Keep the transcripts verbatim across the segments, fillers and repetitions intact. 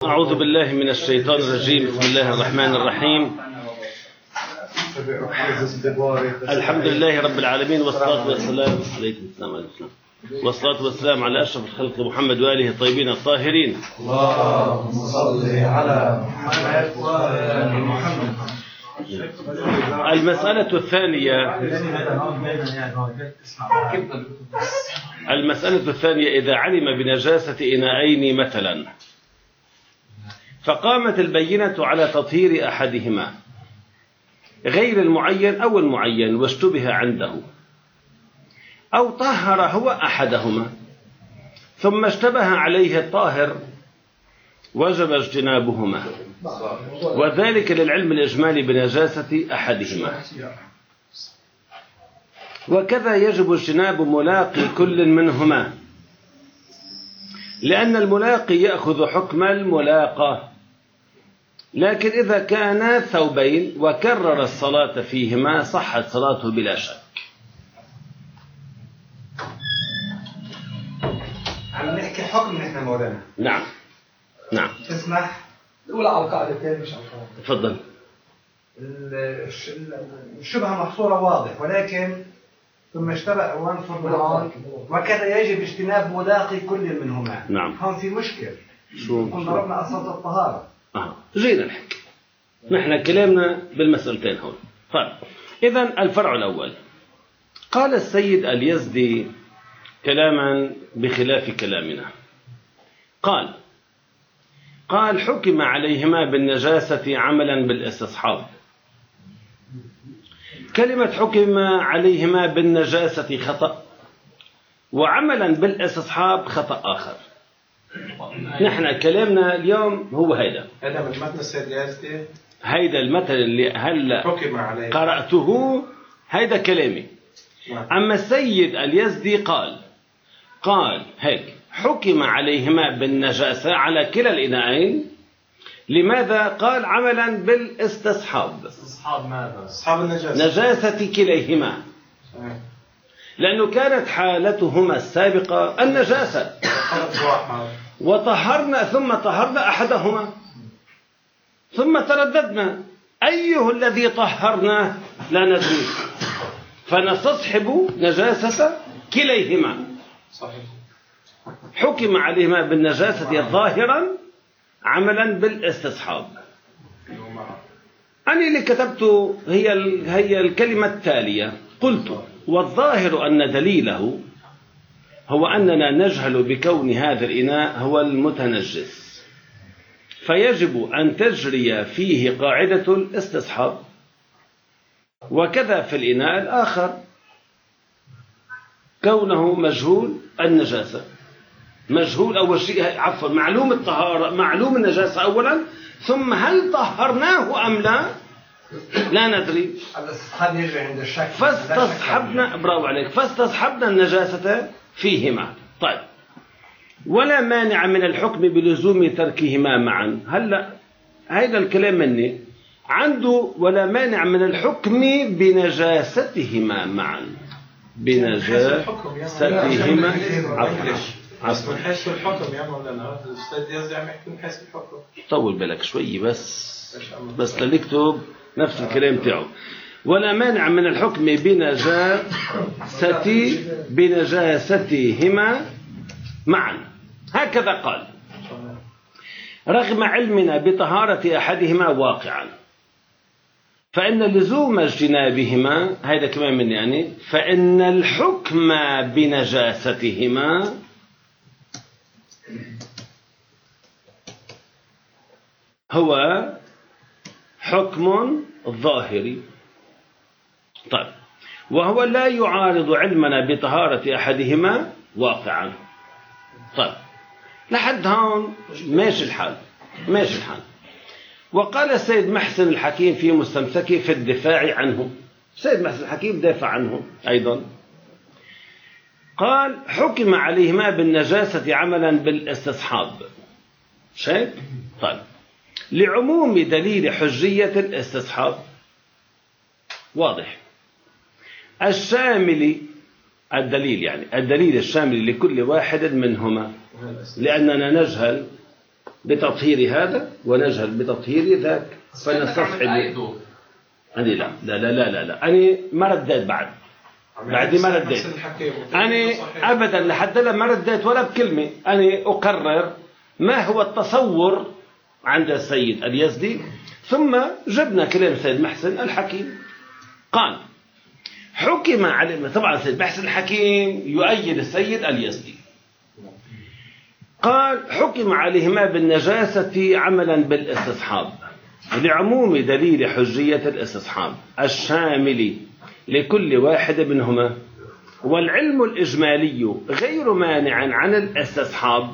أعوذ بالله من الشيطان الرجيم. بسم الله الرحمن الرحيم. الحمد لله رب العالمين، والصلاة والسلام عليكم السلام عليكم والصلاة والسلام على أشرف الخلق محمد وآله الطيبين الطاهرين. اللهم صل على محمد وآل محمد. المسألة الثانية المسألة الثانية إذا علم بنجاسة إناءين مثلا، فقامت البينة على تطهير أحدهما غير المعين أو المعين واشتبه عنده، أو طهر هو أحدهما ثم اشتبه عليه الطاهر، وجب اجتنابهما، وذلك للعلم الإجمالي بنجاسة أحدهما. وكذا يجب اجتناب ملاقي كل منهما، لأن الملاقي يأخذ حكم الملاقى. لكن إذا كانا ثوبين وكرر الصلاة فيهما صحت صلاته بلا شك. عم نحكي حكم نحن مولانا. نعم نعم. اسمح الأولى على القاعدتين مش على القاعدة. تفضل. الشبهة محصورة واضح، ولكن ثم اشتبه وانفر بالعون، وكذا يجب اجتناب ملاقي كل منهما. نعم. هون في مشكل. شو؟ كنا ضربنا أصل الطهارة. آه. جينا نحكي. نحن كلامنا بالمسألتين هون. طيب. إذن الفرع الأول، قال السيد اليزدي كلاما بخلاف كلامنا. قال قال حكم عليهما بالنجاسة عملا بالاستصحاب. كلمة حكم عليهما بالنجاسة خطأ، وعملا بالاستصحاب خطأ آخر. نحن كلامنا اليوم هو هيدا هذا من متن السيد اليزدي. هيدا المثل اللي هلا قرأته، هيدا كلامي. أما السيد اليزدي قال قال هيك: حكم عليهما بالنجاسة على كلا الإناءين. لماذا؟ قال عملا بالاستصحاب. استصحاب ماذا؟ استصحاب النجاسة، نجاسة كليهما، لأنه كانت حالتهما السابقة النجاسة، وطهرنا ثم طهرنا أحدهما ثم ترددنا أيه الذي طهرنا لا ندري، فنستصحب نجاسة كليهما. صحيح. حكم عليهما بالنجاسة ظاهرا عملا بالاستصحاب. أنا اللي كتبته هي هي الكلمة التالية. قلت: والظاهر أن دليله هو أننا نجهل بكون هذا الإناء هو المتنجس، فيجب أن تجري فيه قاعدة الاستصحاب، وكذا في الإناء الآخر كونه مجهول النجاسة. مجهول أول شيء، عفوا معلوم الطهارة، معلوم النجاسة أولا، ثم هل طهرناه أم لا لا ندري. الاستصحاب يجري عند الشك، فاستصحبنا، برافو عليك، فاستصحبنا النجاسة فيهما. طيب، ولا مانع من الحكم بلزوم تركهما معا. هلا هذا الكلام مني عنده ولا مانع من الحكم بنجاستهما معا. بنجاستهما عفوا. من حيث الحكم يا مولانا، الأستاذ يزدي عم يحكي من حيث الحكم. طول بالك شوي بس بس لنكتب نفس الكلام تاعه. ولا مانع من الحكم بنجاسة بنجاستهما معا، هكذا قال، رغم علمنا بطهارة أحدهما واقعا، فإن لزوم اجتنابهما، هذا كمان من يعني، فإن الحكم بنجاستهما هو حكم ظاهري. طيب، وهو لا يعارض علمنا بطهارة أحدهما واقعا. طيب، لحد هون ماشي الحال ماشي الحال. وقال السيد محسن الحكيم في مستمسكه في الدفاع عنه، السيد محسن الحكيم دافع عنه أيضا، قال: حكم عليهما بالنجاسة عملا بالاستصحاب. شيء طيب، لعموم دليل حجية الاستصحاب، واضح، الشامل الدليل يعني الدليل الشامل لكل واحد منهما، لأننا نجهل بتطهير هذا ونجهل بتطهير ذاك فنستصحب. أنا لا لا لا لا لا, لا. أنا ما رديت بعد بعد ما رديت أنا أبدا لحد الآن ما رديت ولا بكلمة. أنا أقرر ما هو التصور عند السيد اليزدي، ثم جبنا كلام السيد محسن الحكيم. قال حكم على، طبعا السيد محسن الحكيم يؤيد السيد اليزدي، قال حكم عليهما بالنجاسة عملا بالاستصحاب لعموم دليل حجية الاستصحاب الشامل لكل واحد منهما، والعلم الإجمالي غير مانع عن الاستصحاب،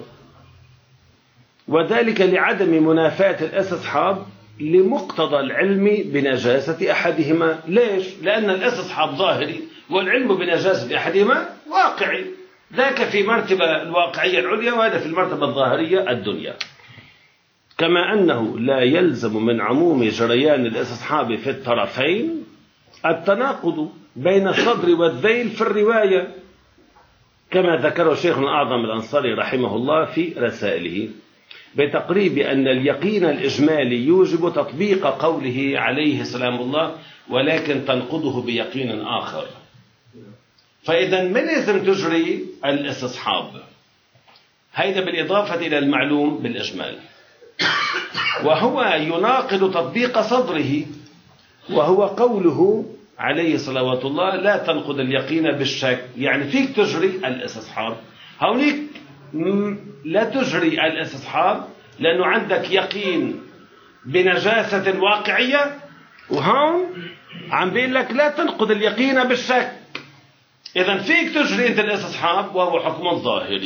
وذلك لعدم منافاة الاستصحاب لمقتضى العلم بنجاسة أحدهما. ليش؟ لأن الاستصحاب ظاهري والعلم بنجاسة أحدهما واقعي، ذاك في مرتبة الواقعية العليا وهذا في المرتبة الظاهرية الدنيا. كما أنه لا يلزم من عموم جريان الاستصحاب في الطرفين التناقض بين الصدر والذيل في الرواية، كما ذكره شيخنا الأعظم الأنصاري رحمه الله في رسائله، بتقريب أن اليقين الإجمالي يوجب تطبيق قوله عليه سلام الله ولكن تنقضه بيقين آخر. فإذا من لازم تجري الاستصحاب؟ هيدا بالإضافة إلى المعلوم بالإجمال، وهو يناقض تطبيق صدره، وهو قوله عليه صلوات الله لا تنقض اليقين بالشك. يعني فيك تجري الاستصحاب، هونيك لا تجري الاستصحاب لأنه عندك يقين بنجاسة واقعية، وهون عم بيقول لك لا تنقض اليقين بالشك. إذا فيك تجري أنت الاستصحاب وهو حكم ظاهري.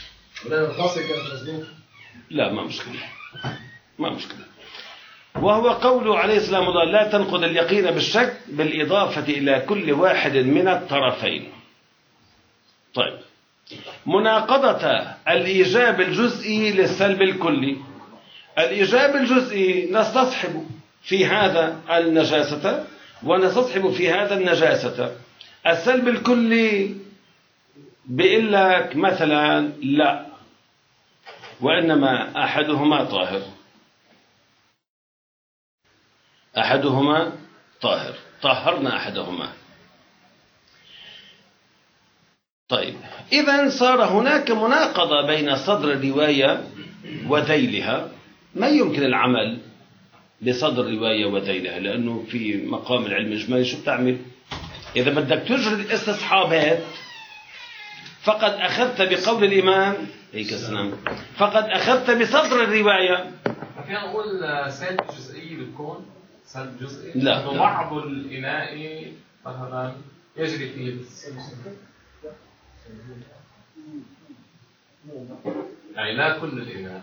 لا ما مشكلة ما مشكلة. وهو قوله عليه السلام الله لا تنقض اليقين بالشك بالإضافة إلى كل واحد من الطرفين. طيب، مناقضة الإيجاب الجزئي للسلب الكلي. الإيجاب الجزئي نستصحب في هذا النجاسة ونستصحب في هذا النجاسة. السلب الكلي بيقول لك مثلا لا، وإنما أحدهما طاهر، أحدهما طاهر، طهرنا أحدهما. طيب، إذن صار هناك مناقضة بين صدر الرواية وذيلها. ما يمكن العمل بصدر الرواية وذيلها، لأنه في مقام العلم الإجمالي شو بتعمل؟ إذا بدك تجري الاستصحابات فقد أخذت بقول الإمام هيك السلام، فقد أخذت بصدر الرواية. فينا نقول سلب جزئي بتكون سلب جزئي؟ لا، بعض الإناء مثلا يجري فيه يعني لا كل الإناء.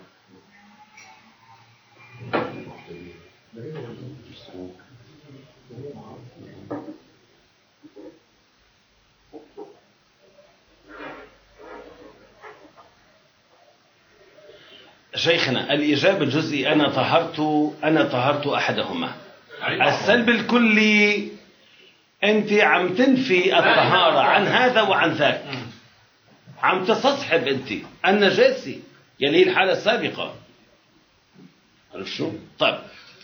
شيخنا الإجابة الجزئي أنا طهرت أنا طهرت أحدهما. السلب الكلي أنت عم تنفي الطهارة عن هذا وعن ذاك، عم تستصحب أنت النجاسة يلي هي الحالة السابقة. عرفت شو؟ طيب،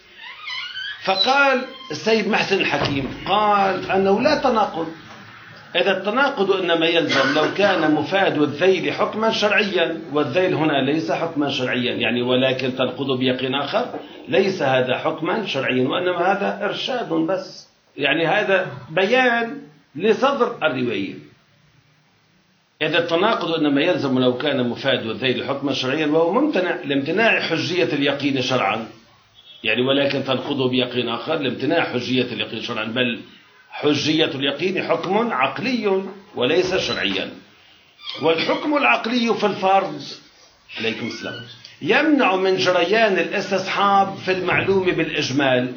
فقال السيد محسن الحكيم قال أنه لا تناقض. إذا التناقض إنما يلزم لو كان مفاد الذيل حكما شرعيا، والذيل هنا ليس حكما شرعيا، يعني ولكن تنقض بيقين آخر، ليس هذا حكما شرعيا وإنما هذا إرشاد بس، يعني هذا بيان لصدر الرواية. إذا التناقض إنما يلزم لو كان مفاد الذيل حكما شرعيا، وهو ممتنع لامتناع حجية اليقين شرعا، يعني ولكن تنقض بيقين آخر لامتناع حجية اليقين شرعا، بل حجية اليقين حكم عقلي وليس شرعيا. والحكم العقلي في الفرض عليكم السلام يمنع من جريان الاستصحاب في المعلوم بالإجمال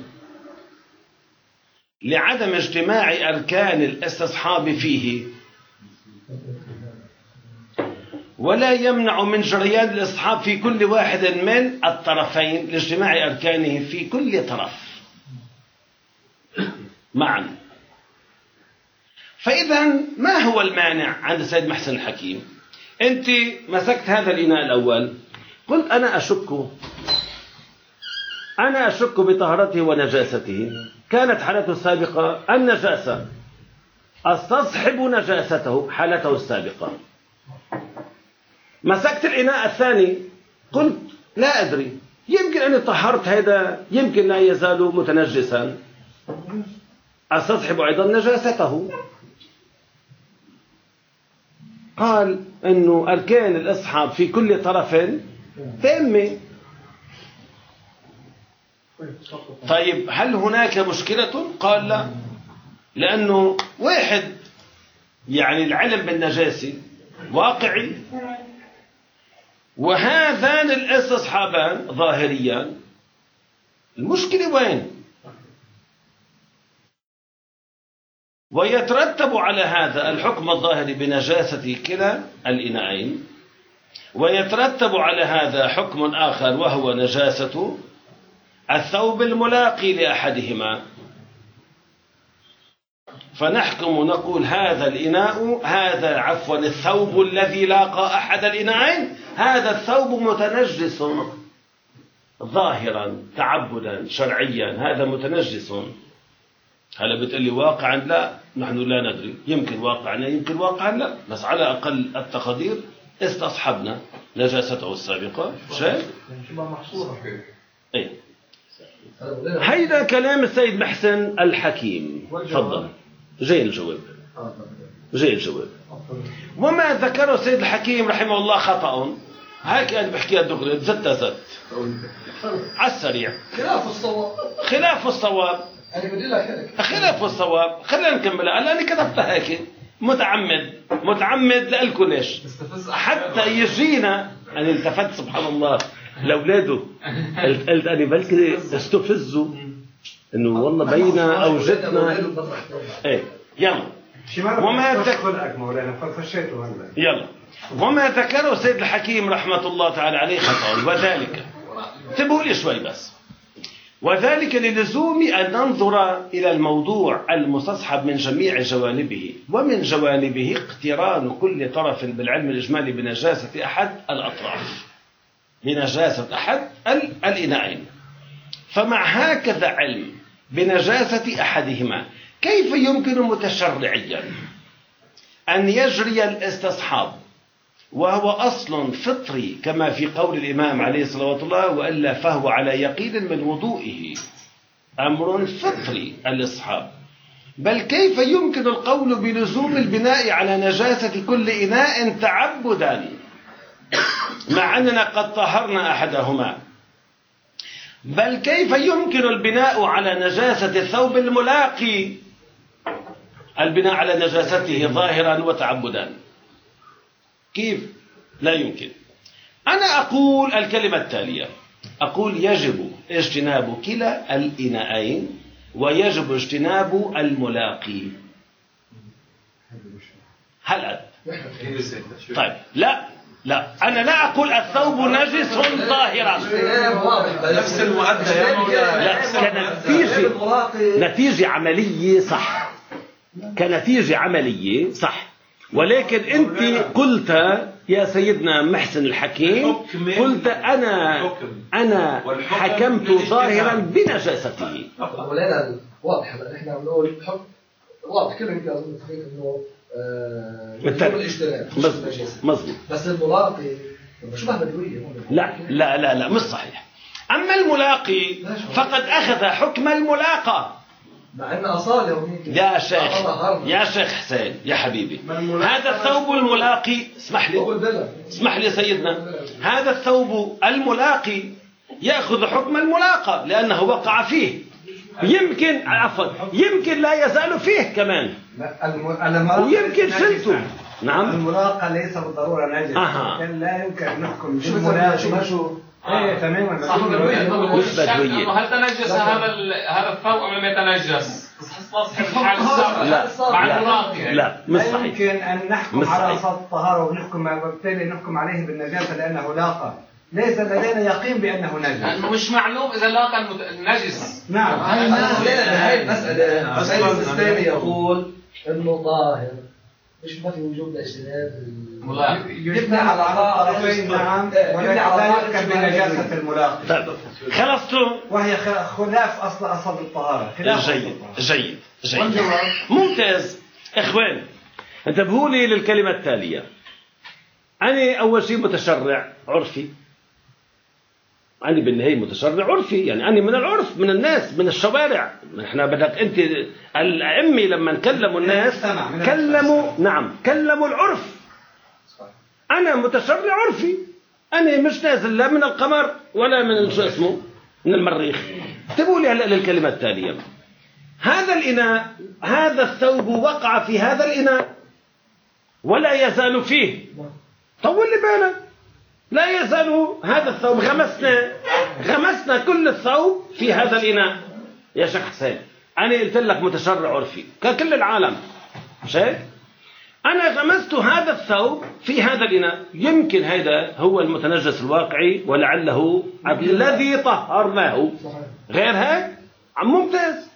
لعدم اجتماع أركان الاستصحاب فيه، ولا يمنع من جريان الاستصحاب في كل واحد من الطرفين لاجتماع أركانه في كل طرف معا. فإذا ما هو المانع عند السيد محسن الحكيم؟ أنت مسكت هذا الإناء الأول، قلت أنا أشك أنا أشك بطهارته ونجاسته. كانت حالته السابقة النجاسة، استصحب نجاسته حالته السابقة. مسكت الإناء الثاني قلت لا أدري، يمكن أني طهرت هذا، يمكن لا يزال متنجسا، استصحب أيضا نجاسته. قال أنه أركان الإصحاب في كل طرف تامة. طيب هل هناك مشكلة؟ قال لا، لأنه واحد يعني العلم بالنجاسة واقعي، وهذان الاستصحابان ظاهريان. المشكلة وين؟ ويترتب على هذا الحكم الظاهري بنجاسة كلا الإناءين، ويترتب على هذا حكم آخر وهو نجاسة الثوب الملاقي لأحدهما. فنحكم ونقول هذا الإناء هذا عفوا الثوب الذي لاقى أحد الإناءين، هذا الثوب متنجس ظاهرا تعبدا شرعيا، هذا متنجس. هلا بتقول لي واقعا لا، نحن لا ندري، يمكن واقعا يمكن واقعا لا، بس على أقل التقدير استصحبنا نجاسته السابقة. شايف؟ ايه هيدا كلام السيد محسن الحكيم. تفضل. جاي الجواب جاي الجواب وما ذكره السيد الحكيم رحمه الله خطأ. هيك أنا بحكيها دغري زت زت على السريع. خلاف الصواب خلاف الصواب أنا بدي لك خلاف الصواب. خلينا نكملها. هلا أنا كتبتها هيك متعمد متعمد لألكم ليش؟ حتى يجينا. أنا التفت سبحان الله لأولاده، قلت قلت أنا بلكي استفزوا إنه والله بينا أوجدنا. إيه يلا. وما ذكر يلا وما ذكره سيد الحكيم رحمة الله تعالى عليه خطأ، وذلك انتبهوا لي شوي بس. وذلك للزوم أن ننظر إلى الموضوع المستصحب من جميع جوانبه، ومن جوانبه اقتران كل طرف بالعلم الإجمالي بنجاسة أحد الأطراف، بنجاسة أحد الإناءين. فمع هكذا علم بنجاسة أحدهما كيف يمكن متشرعيا أن يجري الاستصحاب وهو أصل فطري كما في قول الإمام عليه الصلاة والسلام وإلا فهو على يقين من وضوئه، أمر فطري الاستصحاب. بل كيف يمكن القول بلزوم البناء على نجاسة كل إناء تعبدا مع أننا قد طهرنا أحدهما؟ بل كيف يمكن البناء على نجاسة الثوب الملاقي البناء على نجاسته ظاهرا وتعبدا؟ كيف؟ لا يمكن. أنا أقول الكلمة التالية، أقول يجب اجتناب كلا الإناءين ويجب اجتناب الملاقي. هل أد؟ طيب لا لا أنا لا أقول الثوب نجس ظاهرا. نفس المؤدى لا كنتيجة نتيجة عملية صح، كنتيجة عملية صح، ولكن أنت قلت يا سيدنا محسن الحكيم، قلت أنا أنا حكمت ظاهرا بنجاسته. مولانا واضح احنا بنقول حكم واضح كلنا يمكن أظن تخيل إنه مظبوط. بس الملاقي شبه بدوية. لا لا لا لا مش صحيح. أما الملاقي فقد أخذ حكم الملاقى مع أن أصاله يا شيخ يا شيخ حسين يا حبيبي، هذا الثوب الملاقي اسمح لي اسمح لي سيدنا، هذا الثوب الملاقي يأخذ حكم الملاقى لأنه وقع فيه، يمكن عفوا يمكن لا يزال فيه كمان، ويمكن شلته. نعم الملاقى ليس بالضرورة نجس. أها. لا يمكن أن نحكم بالملاقي. شو ايه تماما. مش بدوية. هل تنجس هذا هذا الثوب أم لم يتنجس؟ تصحيح الحال السابق. لا بعد لا لا مش لا صحيح. يمكن أن نحكم على أصل الطهارة ونحكم وبالتالي نحكم عليه بالنجاسة لأنه لاقى. ليس لدينا يقين بأنه نجس. مش معلوم إذا لاقى النجس. نعم. هاي المسألة. السيد السيستاني يقول إنه ظاهر مش ما في وجود لاجتناب ملاق يبنى على الطرفين نعم ولكن لا يحكم بنجاسة الملاقي. طيب خلصتم؟ وهي خلاف أصل أصل الطهارة. جيد جيد جيد ممتاز. إخوان انتبهوا لي للكلمة التالية. أنا أول شيء متشرع عرفي، أنا بالنهاية متشرع عرفي، يعني أنا من العرف، من الناس، من الشوارع. إحنا بدك أنت الأئمة لما كلموا الناس كلموا نعم كلموا العرف. أنا متشرع عرفي، أنا مش نازل لا من القمر ولا من شو اسمه من المريخ. انتبهوا لي هلا للكلمة التالية. هذا الإناء، هذا الثوب وقع في هذا الإناء ولا يزال فيه. طول لي بالك، لا يزال هذا الثوب، غمسنا غمسنا كل الثوب في هذا الإناء. يا شيخ حسين أنا قلت لك متشرع عرفي ككل العالم، مش هيك؟ أنا غمست هذا الثوب في هذا الإناء، يمكن هذا هو المتنجس الواقعي ولعله الذي طهرناه، غير هيك ممتاز.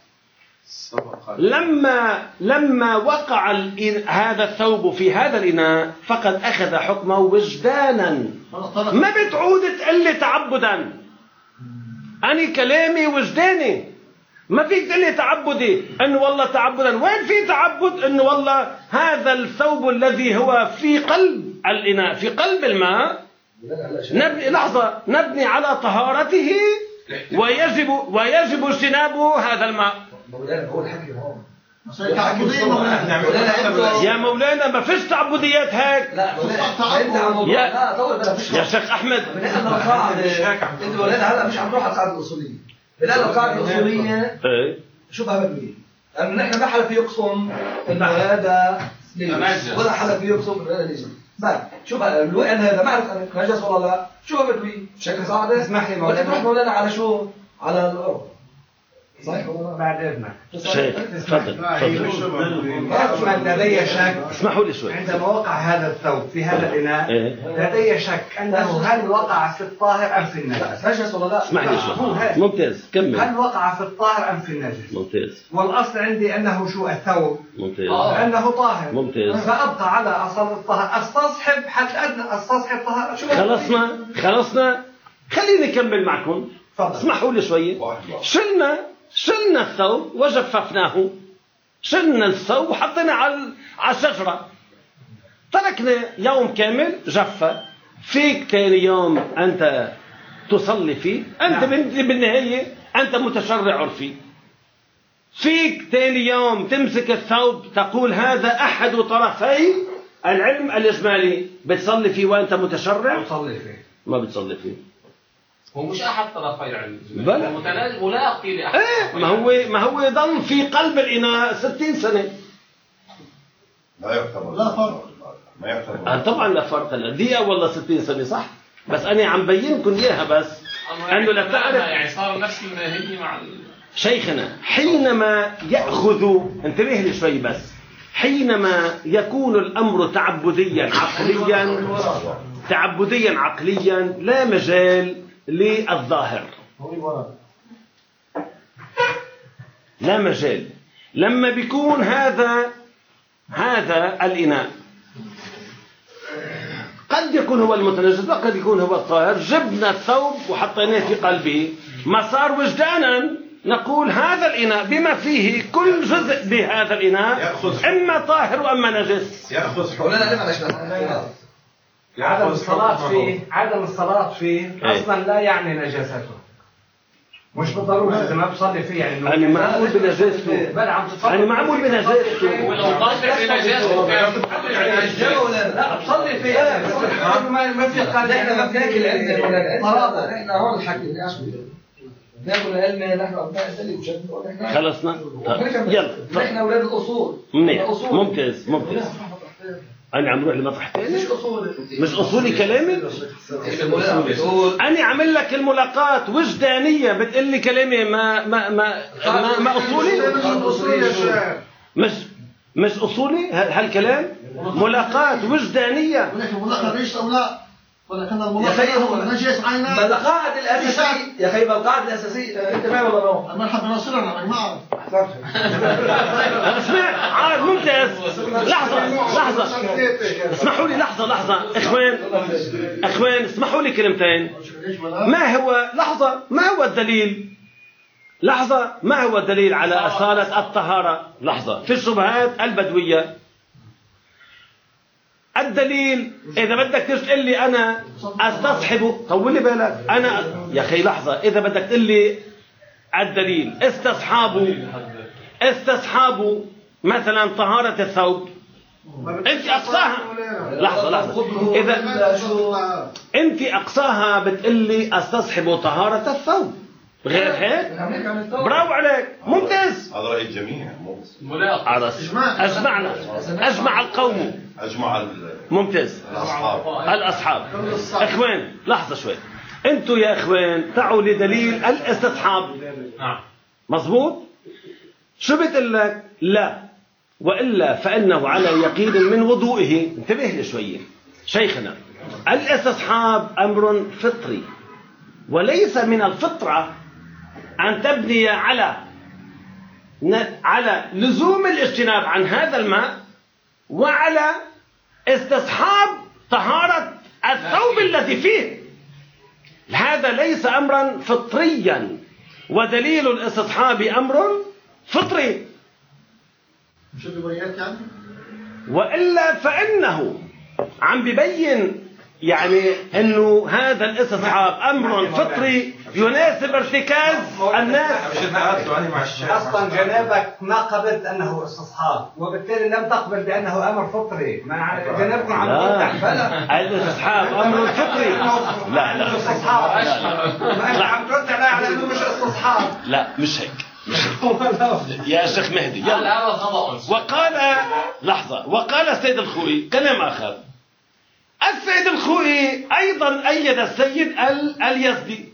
لما لما وقع هذا الثوب في هذا الإناء فقد أخذ حكمه وجدانا، ما بتعود تقلي تعبدا. أنا كلامي وجداني، ما فيك تقلي تعبدي إنه والله تعبدا. وين في تعبد إنه والله هذا الثوب الذي هو في قلب الإناء في قلب الماء نبني لحظة نبني على طهارته ويجب ويجب اجتناب هذا الماء. مولانا هو الحكي هون يا مولانا ما فيش تعبديات هيك. لا يا يا شيخ احمد انت مولانا هلا مش عم نروح على القاعده الاصوليه. بناء على القاعده الاصوليه شو بها بدوي؟ لانه نحن ما حدا في يقسم انه هذا ولا حدا في يقسم انه هذا نجس. بعد شو بقى الوقت هذا ما عرف انك نجس ولا لا؟ شو بها بدوي؟ بشكل قاعده اسمح لي ولا تروح مولانا على شو؟ على الارض. صحيح ولا بعد اذنك شيخ تفضل تفضل. لدي شك، اسمحوا لي شوي. عندما وقع هذا الثوب في هذا الإناء إيه؟ لدي شك أنه هل وقع في الطاهر أم في النجس؟ نجس ولا لا؟ اسمح لي شوي. ممتاز كمل. هل وقع في الطاهر أم في النجس؟ ممتاز. والأصل عندي أنه شو الثوب ممتاز أنه طاهر. ممتاز. فأبقى على أصل الطهر، استصحب حتى أدنى استصحب طهارة. شو خلصنا خلصنا خليني أكمل معكم. فضل. اسمحوا لي شوي. شلنا شلنا الثوب وجففناه، شلنا الثوب وحطينا على على الشجرة، تركنا يوم كامل جفة. فيك ثاني يوم أنت تصلي فيه، أنت بالنهاية أنت متشرع عرفي. فيك ثاني يوم تمسك الثوب تقول هذا أحد طرفي العلم الإجمالي، بتصلي فيه وأنت متشرع؟ بتصلي فيه ما بتصلي فيه. هو مش أحد طرفي العلم، بلى متناجم ملاقي لأحد. ايه ما هو ما هو ضل في قلب الإناء ستين سنة. لا يعتبر لا فرق ما يعتبر آه طبعا لا فرق، لا دقيقة والله ستين سنة صح، بس أنا عم بينكم إياها بس أنه لا تعرف. يعني صار نفس الماهية مع شيخنا حينما يأخذ، انتبه لي شوي بس، حينما يكون الأمر تعبديا عقليا تعبديا عقليا لا مجال للظاهر، لا مجال. لما بيكون هذا هذا الإناء قد يكون هو المتنجس وقد يكون هو الطاهر، جبنا الثوب وحطيناه في قلبه، ما صار وجدانا نقول هذا الإناء بما فيه كل جزء بهذا الإناء إما طاهر وإما نجس. يأخذ عدم الصلاة فيه عدم الصلاة فيه أصلا لا يعني نجاسته، مش بالضرورة إذا ما بصلي فيه يعني أنا معمول بنجاسته، أنا معمول بنجاسته. ولو طاهر بنجاسته كان لا بصلي فيه ما في قال احنا ما بناكل علم طلبة، احنا هون الحكي ناكل العلم نحن ابناء الدليل وشد. خلصنا يلا نحن اولاد الاصول. ممتاز ممتاز. أنا عم روح لمطرح ثاني. مش أصولي. مش أصولي كلامي. أنا عامل لك الملاقات وجدانية بتقول لي كلامي ما ما ما ما, ما أصولي. مش مش أصولي هالكلام. ملاقات وجدانية. ولكن ملاقات ليش أو لا؟ ولكن الملاقات هو نجس عينه. القاعدة الأساسية يا أخي القاعدة الأساسية أنت فاهم ولا لا؟ مرحبا نصيرنا ما أعرف. اسمع عاد ممتاز. لحظة لحظة اسمحوا لي لحظة لحظة إخوان إخوان اسمحوا لي كلمتين. ما هو لحظة ما هو الدليل لحظة ما هو الدليل على أصالة الطهارة؟ لحظة في الشبهات البدوية الدليل إذا بدك تقول لي أنا أستصحب طول لي بالك أنا يا أخي لحظة إذا بدك تقول لي الدليل استصحابوا استصحابوا مثلا طهارة الثوب أنت أقصاها لحظة لحظة إذا أنت أقصاها بتقول لي استصحبوا طهارة الثوب غير هيك برافو عليك ممتاز. هذا رأي الجميع أجمعنا أجمع القوم أجمع ممتاز الأصحاب الأصحاب. إخوان لحظة شوي أنتوا يا إخوان تعوا لدليل الاستصحاب مظبوط. شو بتقول لك؟ لا وإلا فإنه على يقين من وضوئه. انتبه لي شوية شيخنا الاستصحاب أمر فطري وليس من الفطرة أن تبني على على لزوم الاجتناب عن هذا الماء وعلى استصحاب طهارة الثوب الذي فيه. هذا ليس أمرا فطريا ودليل الاستصحاب أمر فطري وإلا فإنه عم ببين يعني انه هذا الاستصحاب امر فطري يناسب ارتكاز الناس. اصلا جنابك ما قبلت انه استصحاب وبالتالي لم تقبل بانه امر فطري. ما جنابكم عم لا الاستصحاب امر فطري. لا لا استصحاب لا عم ترد على انه مش استصحاب. لا مش هيك مش هيك يا شيخ مهدي يلا. وقال لحظة وقال السيد الخوئي كلام اخر. السيد الخوئي أيضا أيد السيد اليزدي.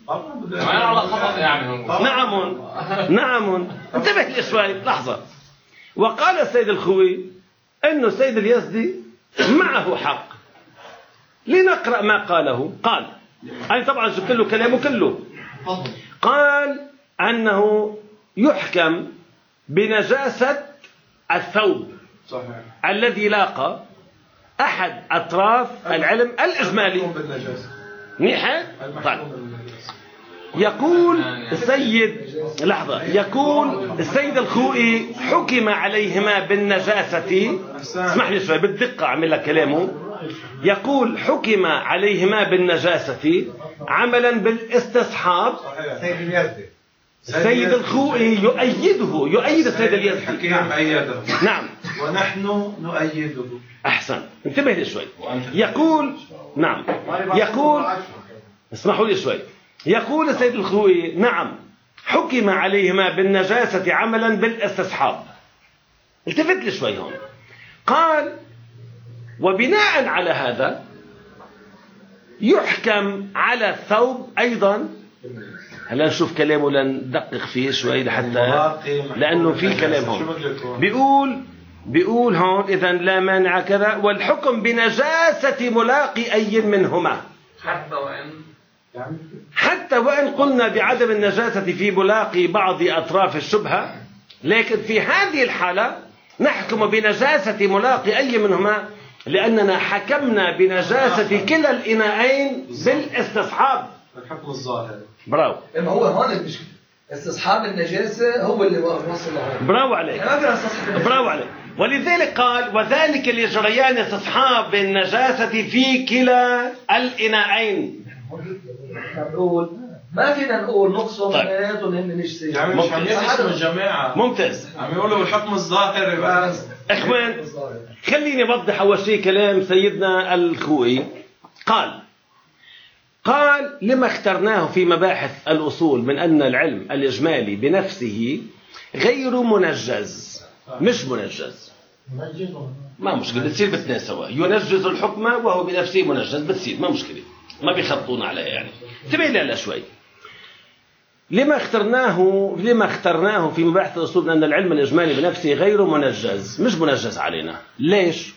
نعم نعم انتبه لي شوي لحظة. وقال السيد الخوئي أن السيد اليزدي معه حق. لنقرأ ما قاله. قال أنا طبعا جبت له كلامه كله. قال أنه يحكم بنجاسة الثوب الذي لاقى أحد أطراف العلم الإجمالي. منيحة؟ طيب. يقول السيد لحظة يقول السيد الخوئي حكم عليهما بالنجاسة. اسمح لي شوي بالدقة أعمل لك كلامه. يقول حكم عليهما بالنجاسة عملا بالاستصحاب. السيد الخوئي يؤيده يؤيد السيد اليزدي. نعم ونحن نؤيده. أحسن انتبه لي شوي. يقول نعم يقول اسمحوا لي شوي. يقول السيد الخوئي نعم حكم عليهما بالنجاسة عملا بالاستصحاب. التفت لي شوي هون. قال وبناء على هذا يحكم على الثوب أيضا. هلا نشوف كلامه لندقق فيه شوي لحتى لأنه في كلام هون بيقول بيقول هون إذن لا مانع كذا والحكم بنجاسة ملاقي أي منهما حتى وإن حتى وإن قلنا بعدم النجاسة في ملاقي بعض أطراف الشبهة لكن في هذه الحالة نحكم بنجاسة ملاقي أي منهما لأننا حكمنا بنجاسة كلا الإناءين بالاستصحاب. الحكم الظاهر. برافو. إما هو هون المشكلة استصحاب النجاسة هو اللي وصل له. برافو عليك. برافو عليك. ولذلك قال وذلك لجريان استصحاب النجاسة في كلا الإناءين. نقول ما فينا نقول نقصهم بيناتهم هن نجسين. يعني مش عم يقسموا الجماعة. ممتاز. عم يقولوا الحكم الظاهر بس. إخوان خليني أوضح أول شيء كلام سيدنا الخوئي. قال قال لما اخترناه في مباحث الأصول من أن العلم الإجمالي بنفسه غير منجز مش منجز ما مشكلة بتصير بتناسوا ينجز الحكم وهو بنفسه منجز بتصير ما مشكلة ما بيخطون عليه يعني. انتبه لي هلا شوي. لما اخترناه لما اخترناه في مباحث الأصول من أن العلم الإجمالي بنفسه غير منجز مش منجز علينا. ليش؟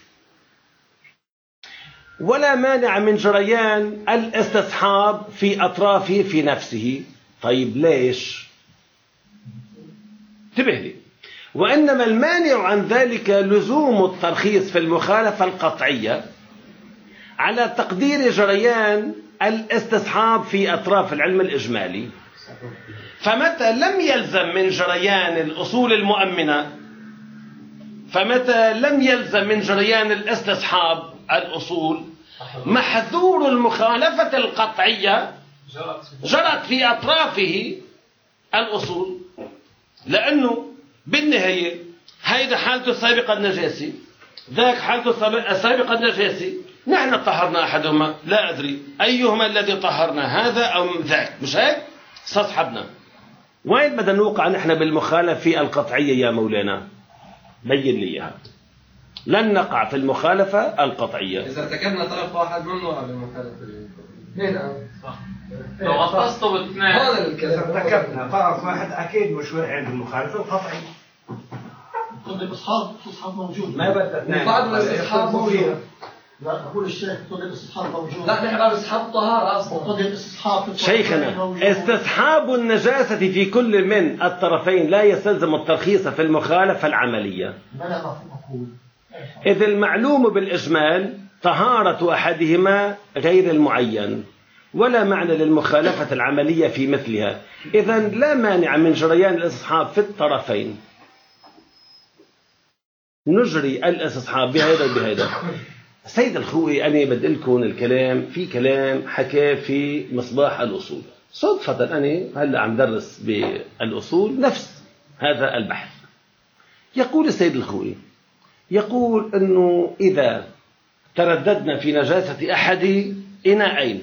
ولا مانع من جريان الاستصحاب في أطرافه في نفسه. طيب ليش؟ انتبه لي وإنما المانع عن ذلك لزوم الترخيص في المخالفة القطعية على تقدير جريان الاستصحاب في أطراف العلم الإجمالي. فمتى لم يلزم من جريان الأصول المؤمنة فمتى لم يلزم من جريان الاستصحاب الأصول محذور المخالفة القطعية جرت في أطرافه الأصول، لأنه بالنهاية هيدا حالته السابقة النجاسة، ذاك حالته السابقة النجاسة، نحن طهرنا أحدهما، لا أدري أيهما الذي طهرنا، هذا أو ذاك، مش هيك؟ استصحبنا. وين بدنا نوقع نحن بالمخالفة القطعية يا مولانا؟ بين لي إياها. لن نقع في المخالفة القطعية إذا ارتكبنا طرف واحد منه على المخالفة. نعم صح. لو غطسته باثنين هذا الكلام. إذا ارتكبنا طرف واحد أكيد مش عند المخالفة القطعية. طب الاستصحاب الاستصحاب موجود. ما بدنا اثنين. بعض الاستصحاب موجود. لا أقول الشيخ طب الاستصحاب موجود. لا نحن على استصحاب طهارة أصلا. طب الاستصحاب شيخنا استصحاب النجاسة في كل من الطرفين لا يستلزم الترخيص في المخالفة العملية. ما نعرف نقول. إذ المعلوم بالإجمال طهارة أحدهما غير المعين، ولا معنى للمخالفة العملية في مثلها. إذن لا مانع من جريان الاستصحاب في الطرفين، نجري الاستصحاب بهذا وبهذا. سيد الخوئي أنا بدي لكم الكلام في كلام حكى في مصباح الأصول. صدفة أنا هلأ عم درس بالأصول نفس هذا البحث. يقول السيد الخوئي يقول أنه إذا ترددنا في نجاسة أحد إناءين،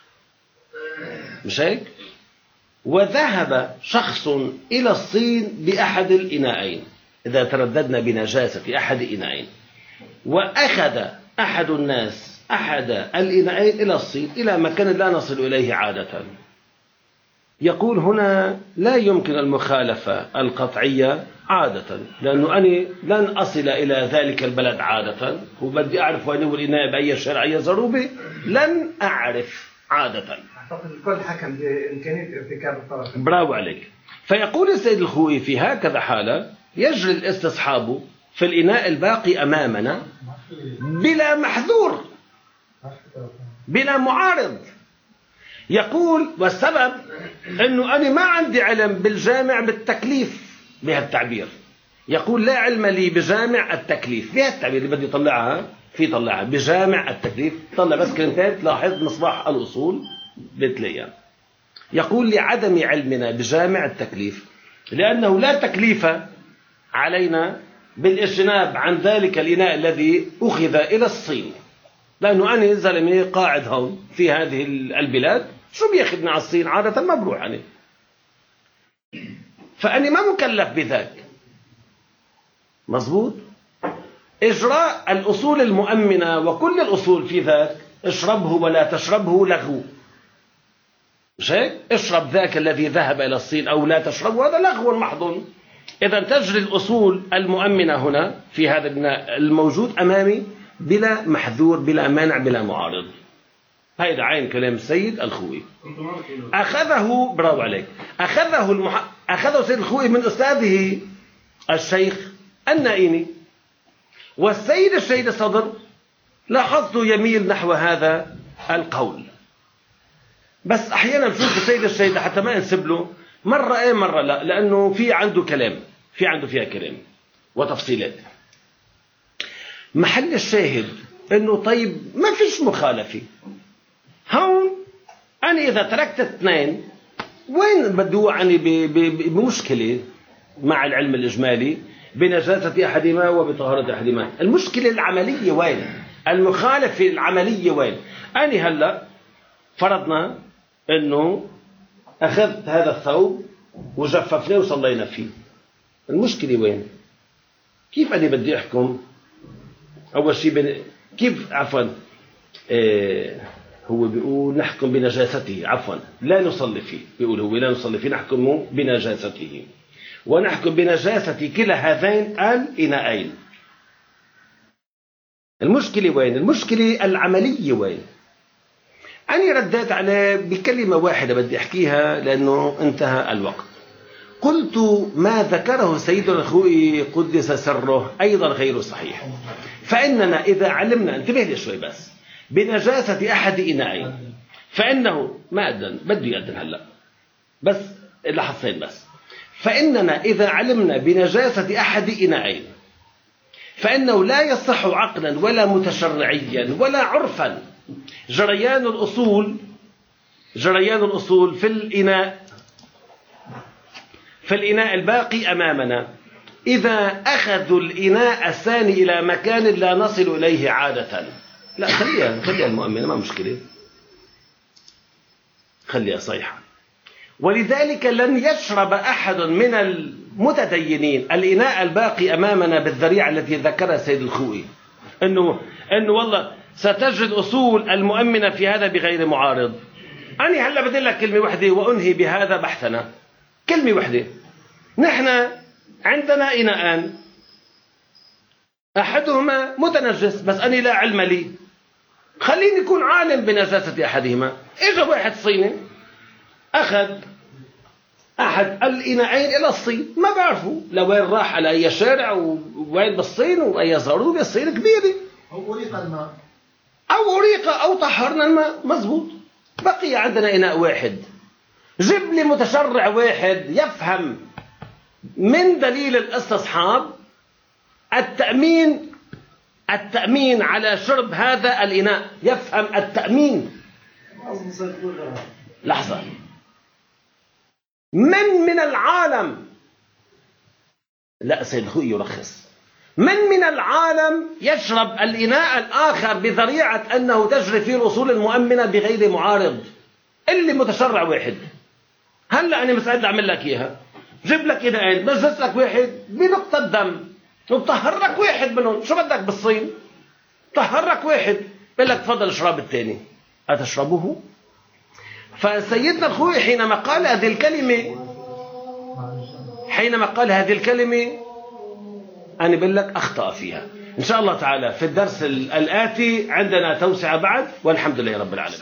مش هيك؟ وذهب شخص إلى الصين بأحد الإناءين، إذا ترددنا بنجاسة أحد إناءين وأخذ أحد الناس أحد الإناءين إلى الصين إلى مكان لا نصل إليه عادة، يقول هنا لا يمكن المخالفة القطعية عادة، لأنه أنا لن أصل إلى ذلك البلد عادة وبدي أعرف وين هو الإناء بأي شرعية ضروبة، لن أعرف عادة. أعتقد الكل حكم بإمكانية ارتكاب الطرف. برافو عليك. فيقول السيد الخوئي في هكذا حالة يجري الاستصحاب في الإناء الباقي أمامنا بلا محذور بلا معارض. يقول والسبب أنه أنا ما عندي علم بالجامع بالتكليف بهالتعبير. يقول لا علم لي بجامع التكليف بهالتعبير اللي بدي طلعها في طلعها بجامع التكليف. طلع بس كلمتين تلاحظ مصباح الأصول بتلاقيها. يقول لعدم علمنا بجامع التكليف لأنه لا تكليف علينا بالاجتناب عن ذلك الإناء الذي أخذ إلى الصين، لأنه أنا زلمي قاعد هون في هذه البلاد، شو بياخذني على الصين عادة؟ ما بروح أنا، فأني ما مكلف بذاك. مظبوط. إجراء الأصول المؤمنة وكل الأصول في ذاك اشربه ولا تشربه لغو، مش هيك؟ اشرب ذاك الذي ذهب إلى الصين أو لا تشربه، هذا لغو محض. إذا تجري الأصول المؤمنة هنا في هذا الموجود أمامي بلا محذور بلا مانع بلا معارض. هيدا عين كلام السيد الخوئي. أخذه برافو عليك أخذه المح... أخذه السيد الخوئي من أستاذه الشيخ النائيني، والسيد الشهيد الصدر لاحظته يميل نحو هذا القول. بس أحيانا بشوف السيد الشهيد حتى ما انسب له مرة ايه مرة لا، لأنه في عنده كلام في عنده فيها كلام وتفصيلات. محل الشاهد انه طيب ما فيش مخالفة هون. أنا إذا تركت اثنين وين بدو عني بمشكلة مع العلم الإجمالي بنجاسة أحدهما وبطهارة أحدهما؟ المشكلة العملية وين؟ المخالفة العملية وين؟ أنا هلأ فرضنا أنه أخذت هذا الثوب وجففناه وصلينا فيه، المشكلة وين؟ كيف أنا بدي أحكم؟ أول شيء بن... كيف عفوا إيه هو بيقول نحكم بنجاسته، عفوا لا نصلي فيه، بيقول هو لا نصلي فيه، نحكم بنجاسته ونحكم بنجاسة كلا هذين الإناءين. المشكلة وين؟ المشكلة العملية وين؟ أنا رديت عليه بكلمة واحدة بدي أحكيها لأنه انتهى الوقت. قلت ما ذكره سيدنا الخوئي قدس سره أيضا غير صحيح، فإننا إذا علمنا، انتبه لي شوي بس، بنجاسة أحد إناءين، فإنه ما أدن بدي أدن هلأ بس لحظتين بس، فإننا إذا علمنا بنجاسة أحد إناءين فإنه لا يصح عقلا ولا متشرعيا ولا عرفا جريان الأصول جريان الأصول في الإناء في الإناء الباقي أمامنا إذا أخذوا الإناء الثاني إلى مكان لا نصل إليه عادة. لا خليها خليها المؤمنة ما مشكلة، خليها صيحة. ولذلك لن يشرب أحد من المتدينين الإناء الباقي أمامنا بالذريعة التي ذكرها سيد الخوئي، إنه إنه والله ستجد أصول المؤمنة في هذا بغير معارض. أنا هلا بدي لك كلمة واحدة وأنهي بهذا بحثنا، كلمة واحدة. نحن عندنا إناءان أحدهما متنجس بس أنا لا علم لي، خليني أكون عالم بنجاسة أحدهما. إجا واحد صيني أخذ أحد الإناءين إلى الصين، ما بعرفوا لوين راح على أي شارع ووين بالصين وأي زاروبة، الصين كبيرة، أو أريق الماء أو أريق أو طهرنا الماء، مزبوط. بقي عندنا إناء واحد، جيب لي متشرع واحد يفهم من دليل الاستصحاب التأمين التأمين على شرب هذا الإناء، يفهم التأمين. لحظة، من من العالم، لا سيد الخوئي يرخص، من من العالم يشرب الإناء الآخر بذريعة أنه تجري فيه الأصول المؤمنة بغير معارض؟ اللي متشرع واحد. هلا أنا مستعد أعمل لك إياها، جيب لك إناءين، بجلس لك واحد بنقطة دم وبطهر لك واحد منهم، شو بدك بالصين؟ طهر لك واحد، بقول لك تفضل اشرب الثاني، أتشربه؟ فسيدنا الخوئي حينما قال هذه الكلمة حينما قال هذه الكلمة أنا بقول لك أخطأ فيها. إن شاء الله تعالى في الدرس الآتي عندنا توسعة بعد، والحمد لله رب العالمين.